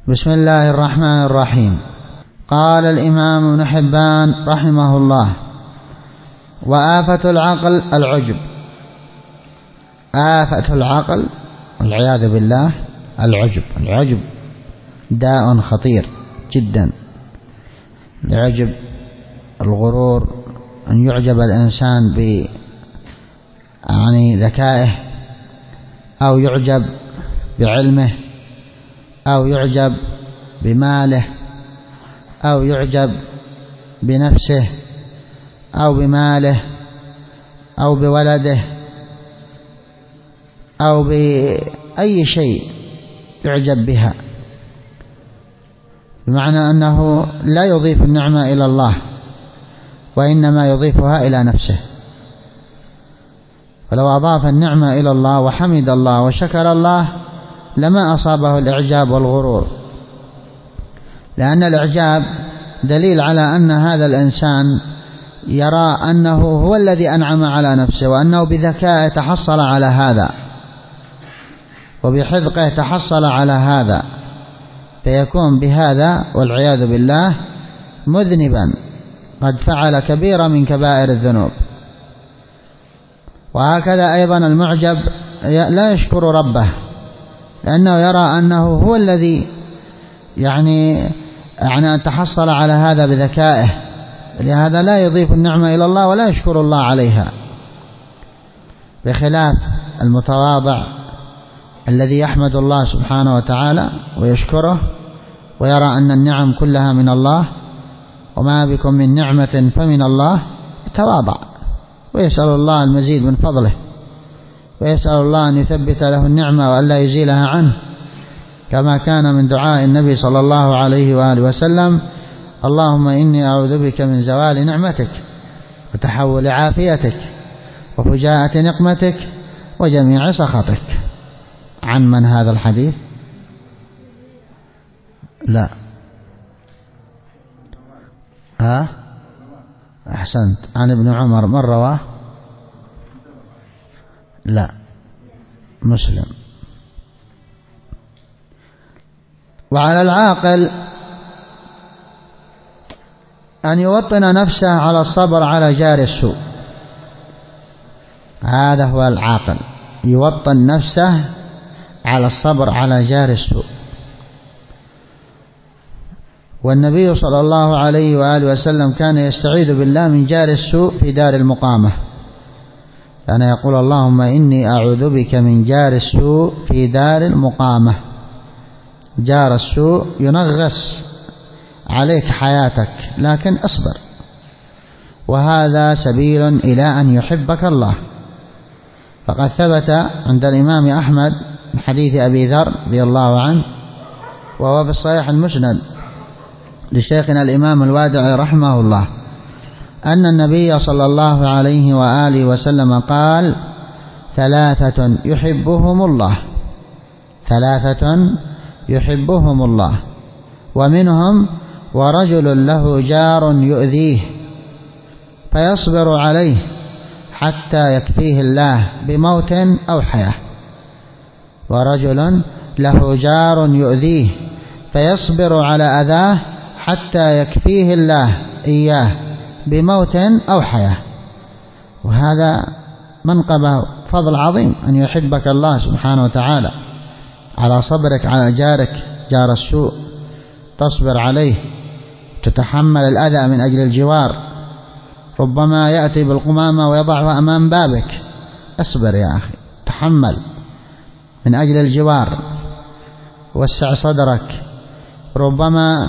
بسم الله الرحمن الرحيم. قال الإمام ابن حبان رحمه الله: وآفة العقل العجب. آفة العقل والعياذ بالله العجب. العجب داء خطير جدا. العجب الغرور، أن يعجب الإنسان ذكائه، أو يعجب بعلمه، أو يعجب بماله، أو يعجب بنفسه، أو بماله، أو بولده، أو بأي شيء يعجب بها، بمعنى أنه لا يضيف النعمة إلى الله، وإنما يضيفها إلى نفسه. فلو أضاف النعمة إلى الله وحمد الله وشكر الله لما أصابه الإعجاب والغرور، لأن الإعجاب دليل على أن هذا الإنسان يرى أنه هو الذي أنعم على نفسه، وأنه بذكائه تحصل على هذا، وبحذقه تحصل على هذا، فيكون بهذا والعياذ بالله مذنبا قد فعل كبيرة من كبائر الذنوب. وهكذا أيضا المعجب لا يشكر ربه، لأنه يرى أنه هو الذي تحصل على هذا بذكائه، لهذا لا يضيف النعمة إلى الله ولا يشكر الله عليها، بخلاف المتواضع الذي يحمد الله سبحانه وتعالى ويشكره، ويرى أن النعم كلها من الله، وما بكم من نعمة فمن الله، يتواضع ويسأل الله المزيد من فضله، ويسأل الله أن يثبت له النعمة وألا يزيلها عنه، كما كان من دعاء النبي صلى الله عليه وآله وسلم: اللهم إني أعوذ بك من زوال نعمتك، وتحول عافيتك، وفجاءة نقمتك، وجميع سخطك. عن من هذا الحديث؟ لا. أحسنت. عن ابن عمر. من رواه؟ لا، مسلم. وعلى العاقل أن يوطن نفسه على الصبر على جار السوء. هذا هو العاقل، يوطن نفسه على الصبر على جار السوء. والنبي صلى الله عليه وآله وسلم كان يستعيذ بالله من جار السوء في دار المقامة، كان يقول: اللهم إني أعوذ بك من جار السوء في دار المقامة. جار السوء ينغص عليك حياتك، لكن اصبر، وهذا سبيل إلى أن يحبك الله. فقد ثبت عند الإمام أحمد من حديث أبي ذر رضي الله عنه، وهو في الصحيح المسند لشيخنا الإمام الوادعي رحمه الله، أن النبي صلى الله عليه وآله وسلم قال: ثلاثة يحبهم الله، ثلاثة يحبهم الله، ومنهم ورجل له جار يؤذيه فيصبر عليه حتى يكفيه الله بموت أو حياة. ورجل له جار يؤذيه فيصبر على أذاه حتى يكفيه الله إياه بموت أو حياة. وهذا منقبة فضل عظيم، أن يحبك الله سبحانه وتعالى على صبرك على جارك جار السوء، تصبر عليه، تتحمل الأذى من أجل الجوار، ربما يأتي بالقمامة ويضعها أمام بابك، اصبر يا أخي، تحمل من أجل الجوار، وسع صدرك، ربما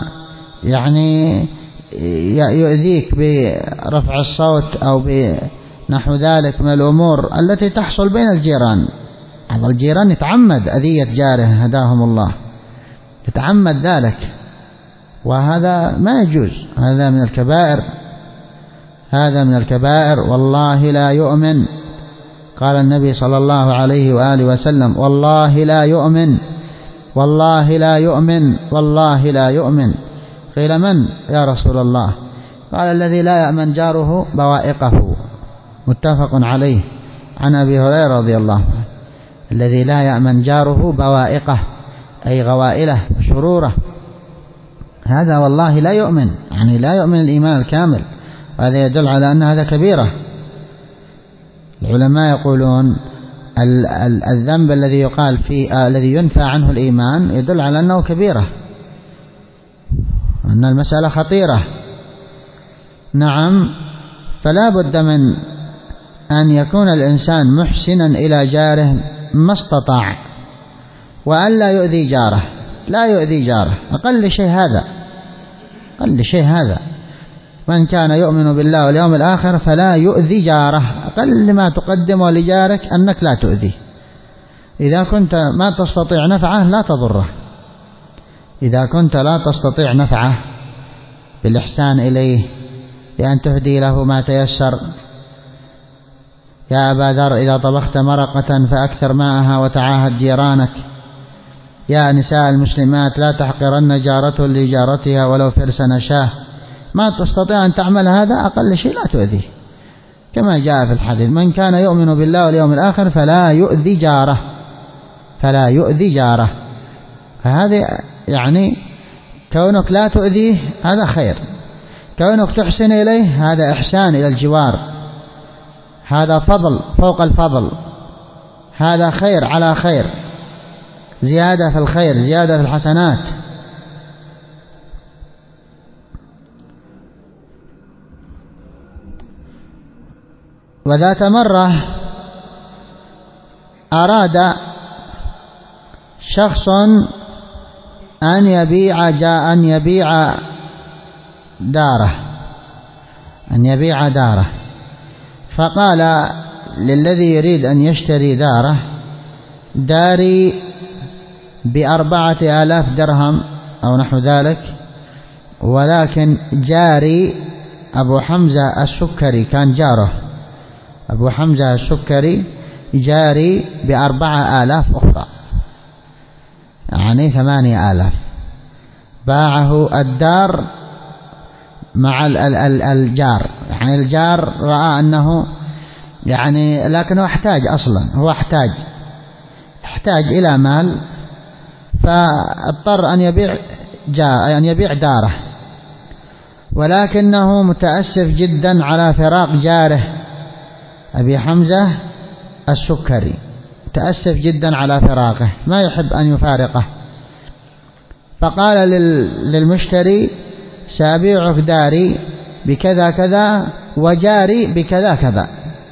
يؤذيك برفع الصوت أو بنحو ذلك من الأمور التي تحصل بين الجيران. بعض الجيران يتعمد أذية جاره هداهم الله، يتعمد ذلك، وهذا ما يجوز، هذا من الكبائر، هذا من الكبائر، والله لا يؤمن. قال النبي صلى الله عليه وآله وسلم: والله لا يؤمن، والله لا يؤمن، والله لا يؤمن. قيل: من يا رسول الله؟ قال: الذي لا يأمن جاره بوائقه. متفق عليه. عن أبي هريرة رضي الله عنه: الذي لا يأمن جاره بوائقه، أي غوائله وشروره. هذا والله لا يؤمن، يعني لا يؤمن الإيمان الكامل، وهذا يدل على أن هذا كبيرة. العلماء يقولون الذنب الذي يقال فيه الذي ينفى عنه الإيمان يدل على أنه كبيرة، أن المسألة خطيرة. نعم، فلا بد من أن يكون الإنسان محسنا إلى جاره ما استطاع، وأن لا يؤذي جاره، لا يؤذي جاره، أقل شيء هذا، أقل شيء هذا. من كان يؤمن بالله واليوم الآخر فلا يؤذي جاره، أقل ما تقدمه لجارك أنك لا تؤذيه. إذا كنت ما تستطيع نفعه لا تضره، إذا كنت لا تستطيع نفعه بالإحسان إليه بأن تهدي له ما تيسر. يا أبا ذر إذا طبخت مرقة فأكثر ماءها وتعاهد جيرانك. يا نساء المسلمات لا تحقرن جارة لجارتها ولو فرس نشاه. ما تستطيع أن تعمل هذا أقل شيء لا تؤذيه، كما جاء في الحديث من كان يؤمن بالله واليوم الآخر فلا يؤذي جاره، فلا يؤذي جاره. فهذا يعني كونك لا تؤذيه هذا خير، كونك تحسن إليه هذا إحسان إلى الجوار، هذا فضل فوق الفضل، هذا خير على خير، زيادة في الخير، زيادة في الحسنات. وذات مرة أراد شخص أن يبيع داره، فقال للذي يريد أن يشتري داره داري ب4,000 درهم أو نحو ذلك، ولكن جاري أبو حمزة السكري كان جاره، أبو حمزة السكري جاري ب4,000 أخرى، يعني 8,000. باعه الدار مع الجار، يعني الجار رأى أنه يعني لكنه احتاج أصلا، هو احتاج إلى مال، فاضطر أن يبيع داره، ولكنه متأسف جدا على فراق جاره أبي حمزة السكري، متأسف جدا على فراقه، ما يحب أن يفارقه. فقال للمشتري سأبيعك داري بكذا كذا وجاري بكذا كذا.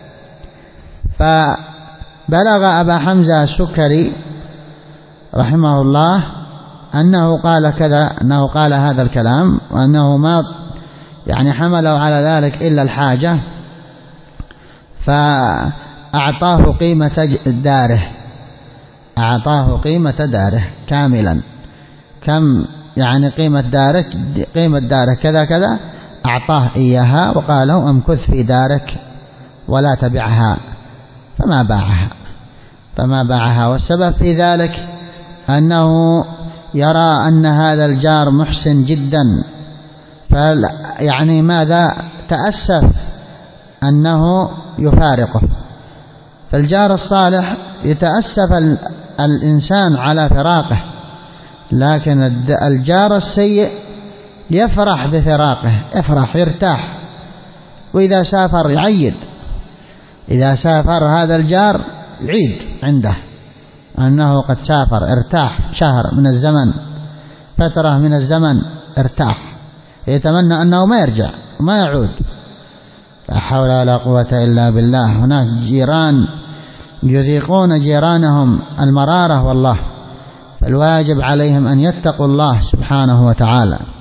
فبلغ أبا حمزة السكري رحمه الله أنه قال كذا، أنه قال هذا الكلام، وأنه ما يعني حمله على ذلك إلا الحاجة. فأعطاه قيمة داره، أعطاه قيمة داره كاملا. كم يعني قيمة دارك كذا كذا، أعطاه إياها وقال له امكث في دارك ولا تبعها، فما باعها. والسبب في ذلك أنه يرى أن هذا الجار محسن جدا، يعني ماذا تأسف أنه يفارقه. فالجار الصالح يتأسف الإنسان على فراقه، لكن الجار السيء يفرح بفراقه، يفرح يرتاح، وإذا سافر يعيد، إذا سافر هذا الجار يعيد عنده أنه قد سافر، ارتاح شهر من الزمن، فترة من الزمن ارتاح، يتمنى أنه ما يرجع وما يعود. لا حول ولا قوة إلا بالله. هناك جيران يذيقون جيرانهم المرارة والله، فالواجب عليهم أن يتقوا الله سبحانه وتعالى.